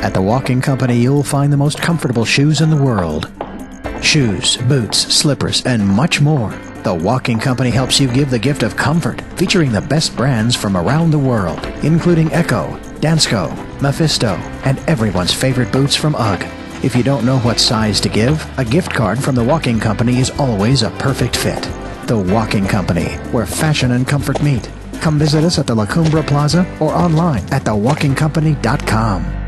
At The Walking Company, you'll find the most comfortable shoes in the world. Shoes, boots, slippers, and much more. The Walking Company helps you give the gift of comfort, featuring the best brands from around the world, including Echo, Dansko, Mephisto, and everyone's favorite boots from UGG. If you don't know what size to give, a gift card from The Walking Company is always a perfect fit. The Walking Company, where fashion and comfort meet. Come visit us at the La Cumbre Plaza or online at thewalkingcompany.com.